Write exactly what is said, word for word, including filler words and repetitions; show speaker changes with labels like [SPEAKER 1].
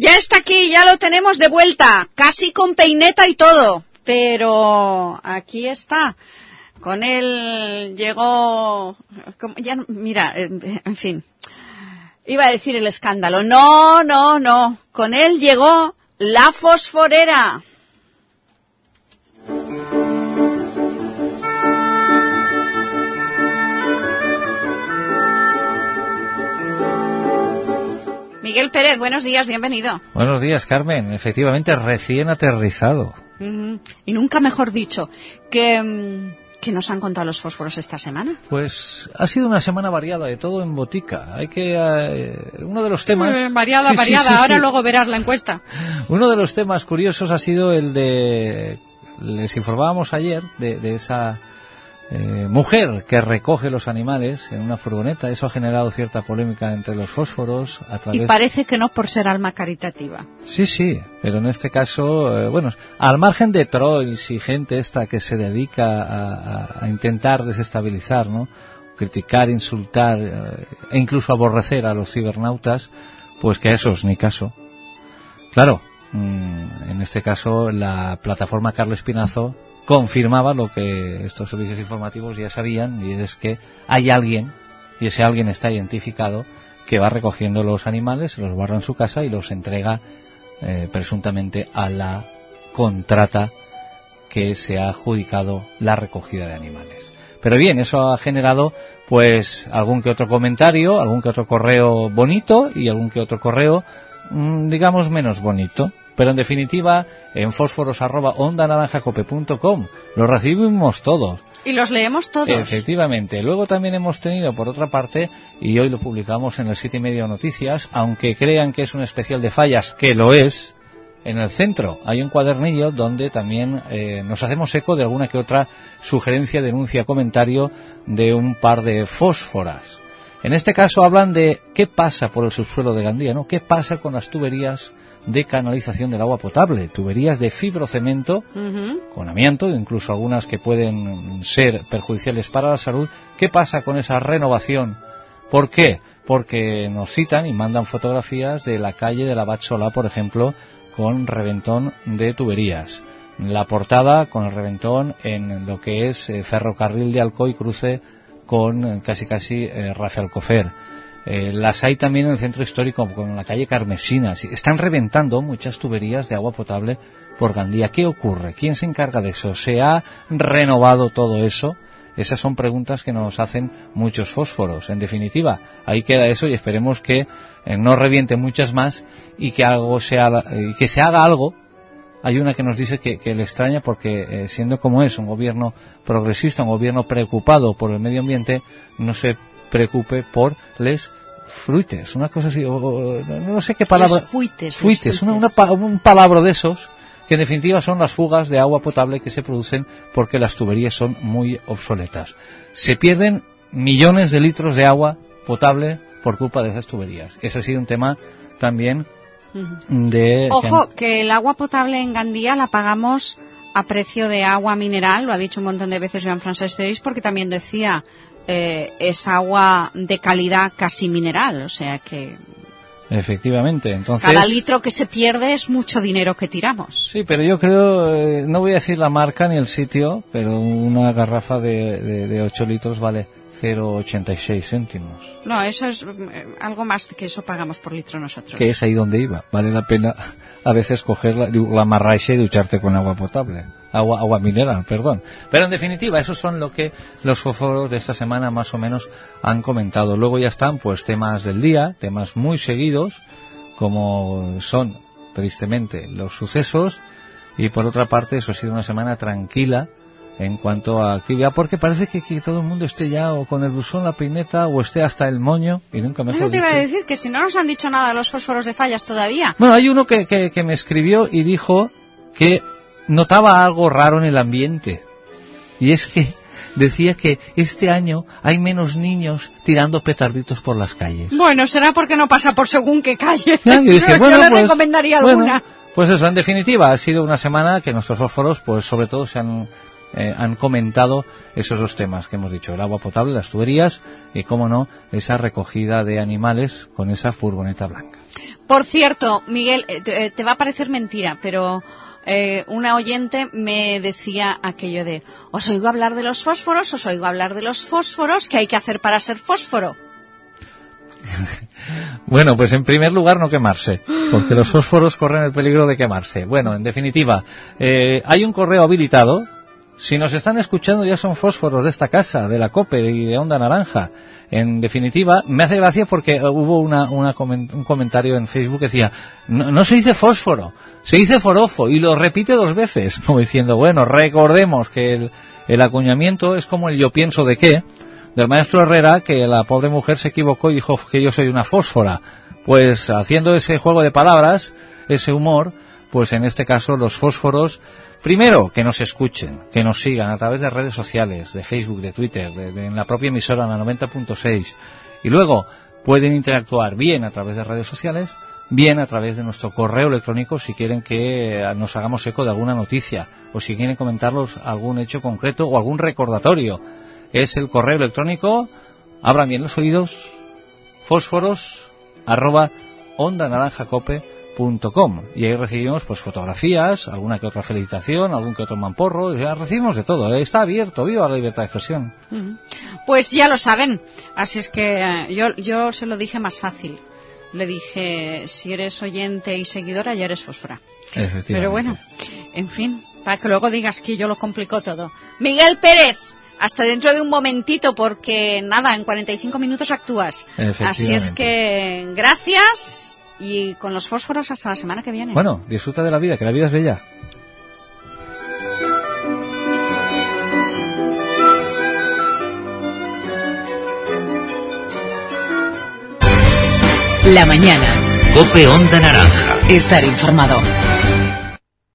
[SPEAKER 1] Ya está aquí, ya lo tenemos de vuelta, casi con peineta y todo, pero aquí está. Con él llegó, ya mira, en fin, iba a decir el escándalo. No, no, no, con él llegó la fosforera. Miguel Pérez, buenos días, bienvenido.
[SPEAKER 2] Buenos días, Carmen. Efectivamente, recién aterrizado.
[SPEAKER 1] Uh-huh. Y nunca mejor dicho. ¿Qué, ¿Qué nos han contado los fósforos esta semana?
[SPEAKER 2] Pues ha sido una semana variada, de todo en botica. Hay que... Eh, uno de los temas...
[SPEAKER 1] Eh, variada,
[SPEAKER 2] sí,
[SPEAKER 1] variada.
[SPEAKER 2] Sí, sí,
[SPEAKER 1] Ahora
[SPEAKER 2] sí.
[SPEAKER 1] Luego verás la encuesta.
[SPEAKER 2] Uno de los temas curiosos ha sido el de... Les informábamos ayer de, de esa... Eh, mujer que recoge los animales en una furgoneta. Eso ha generado cierta polémica entre los fósforos a través...
[SPEAKER 1] Y parece que no por ser alma caritativa.
[SPEAKER 2] Sí, sí, pero en este caso, eh, bueno, al margen de trolls y gente esta que se dedica a, a, a intentar desestabilizar, ¿no? Criticar, insultar eh, e incluso aborrecer a los cibernautas, pues que a esos ni caso. Claro, mmm, en este caso la plataforma Carlos Espinazo confirmaba lo que estos servicios informativos ya sabían, y es que hay alguien, y ese alguien está identificado, que va recogiendo los animales, se los guarda en su casa y los entrega eh, presuntamente a la contrata que se ha adjudicado la recogida de animales. Pero bien, eso ha generado pues algún que otro comentario, algún que otro correo bonito y algún que otro correo mmm, digamos menos bonito. Pero en definitiva, en fósforos arroba onda naranja cope punto com los recibimos todos.
[SPEAKER 1] Y los leemos todos.
[SPEAKER 2] Efectivamente. Luego también hemos tenido, por otra parte, y hoy lo publicamos en el Siete y Medio Noticias, aunque crean que es un especial de fallas, que lo es, en el centro hay un cuadernillo donde también eh, nos hacemos eco de alguna que otra sugerencia, denuncia, comentario de un par de fósforas. En este caso hablan de qué pasa por el subsuelo de Gandía, ¿no? ¿Qué pasa con las tuberías de canalización del agua potable? Tuberías de fibrocemento, uh-huh. con amianto, incluso algunas que pueden ser perjudiciales para la salud. ¿Qué pasa con esa renovación? ¿Por qué? Porque nos citan y mandan fotografías de la calle de la Abad Solá, por ejemplo, con reventón de tuberías. La portada con el reventón en lo que es eh, ferrocarril de Alcoy, cruce con eh, casi casi eh, Rafael Cofer. Eh, las hay también en el centro histórico, con la calle Carmesina. Están reventando muchas tuberías de agua potable por Gandía. ¿Qué ocurre? ¿Quién se encarga de eso? ¿Se ha renovado todo eso? Esas son preguntas que nos hacen muchos fósforos. En definitiva, ahí queda eso y esperemos que eh, no reviente muchas más y que algo se haga, y que se haga algo. Hay una que nos dice que, que le extraña porque, eh, siendo como es un gobierno progresista, un gobierno preocupado por el medio ambiente, no se preocupe por les fruites, una cosa así, o, o, no sé qué palabra.
[SPEAKER 1] Les fuites.
[SPEAKER 2] Fuites,
[SPEAKER 1] les
[SPEAKER 2] una, una, un palabra de esos, que en definitiva son las fugas de agua potable que se producen porque las tuberías son muy obsoletas. Se pierden millones de litros de agua potable por culpa de esas tuberías. Ese ha sido un tema también de...
[SPEAKER 1] Ojo, que el agua potable en Gandía la pagamos a precio de agua mineral, lo ha dicho un montón de veces Jean-François Peris, porque también decía... Eh, es agua de calidad casi mineral, o sea que...
[SPEAKER 2] Efectivamente, entonces...
[SPEAKER 1] Cada litro que se pierde es mucho dinero que tiramos.
[SPEAKER 2] Sí, pero yo creo, eh, no voy a decir la marca ni el sitio, pero una garrafa de, de, de ocho litros vale cero coma ochenta y seis céntimos.
[SPEAKER 1] No, eso es eh, algo más que eso pagamos por litro nosotros.
[SPEAKER 2] Que es ahí donde iba. Vale la pena a veces coger la, la marraixa y ducharte con agua potable. Agua, agua mineral, perdón. Pero en definitiva, esos son lo que los fósforos de esta semana más o menos han comentado. Luego ya están pues temas del día, temas muy seguidos, como son, tristemente, los sucesos. Y por otra parte, eso ha sido una semana tranquila en cuanto a actividad, porque parece que, que todo el mundo esté ya o con el blusón, la peineta, o esté hasta el moño, y nunca mejor
[SPEAKER 1] dicho. No te iba a
[SPEAKER 2] dicho.
[SPEAKER 1] decir que si no nos han dicho nada los fósforos de fallas todavía.
[SPEAKER 2] Bueno, hay uno que, que, que me escribió y dijo que notaba algo raro en el ambiente, y es que decía que este año hay menos niños tirando petarditos por las calles.
[SPEAKER 1] Bueno, será porque no pasa por según qué calle.
[SPEAKER 2] Ya, y dije,
[SPEAKER 1] Yo
[SPEAKER 2] bueno,
[SPEAKER 1] le
[SPEAKER 2] pues,
[SPEAKER 1] recomendaría
[SPEAKER 2] bueno,
[SPEAKER 1] alguna.
[SPEAKER 2] Pues eso, en definitiva, ha sido una semana que nuestros fósforos, pues sobre todo se han, eh, han comentado esos dos temas que hemos dicho, el agua potable, las tuberías y, cómo no, esa recogida de animales con esa furgoneta blanca.
[SPEAKER 1] Por cierto, Miguel, te, te va a parecer mentira, pero eh, una oyente me decía aquello de, os oigo hablar de los fósforos, os oigo hablar de los fósforos, ¿qué hay que hacer para ser fósforo?
[SPEAKER 2] Bueno, pues en primer lugar no quemarse, porque los fósforos corren el peligro de quemarse. Bueno, en definitiva, eh, hay un correo habilitado. Si nos están escuchando ya son fósforos de esta casa, de la COPE y de Onda Naranja. En definitiva, me hace gracia porque hubo una, una coment- un comentario en Facebook que decía, no, no se dice fósforo, se dice forofo, y lo repite dos veces, como diciendo, bueno, recordemos que el, el acuñamiento es como el yo pienso de qué, del maestro Herrera, que la pobre mujer se equivocó y dijo que yo soy una fósfora. Pues haciendo ese juego de palabras, ese humor, pues en este caso los fósforos, primero, que nos escuchen, que nos sigan a través de redes sociales, de Facebook, de Twitter, de, de, en la propia emisora, la noventa punto seis. Y luego pueden interactuar bien a través de redes sociales, bien a través de nuestro correo electrónico si quieren que nos hagamos eco de alguna noticia, o si quieren comentarnos algún hecho concreto o algún recordatorio. Es el correo electrónico, abran bien los oídos, fósforos, arroba, ondanaranjacope punto com, y ahí recibimos pues fotografías, alguna que otra felicitación, algún que otro mamporro, ya recibimos de todo, ¿eh? Está abierto, viva la libertad de expresión.
[SPEAKER 1] Uh-huh. Pues ya lo saben, así es que eh, yo, yo se lo dije más fácil, le dije, si eres oyente y seguidora ya eres fósfora. Pero bueno, en fin, para que luego digas que yo lo complicó todo. Miguel Pérez, hasta dentro de un momentito, porque nada, en cuarenta y cinco minutos actúas. Así es que gracias. Y con los fósforos hasta la semana que viene.
[SPEAKER 2] Bueno, disfruta de la vida, que la vida es bella.
[SPEAKER 3] La mañana.
[SPEAKER 4] COPE Onda Naranja.
[SPEAKER 3] Estar informado.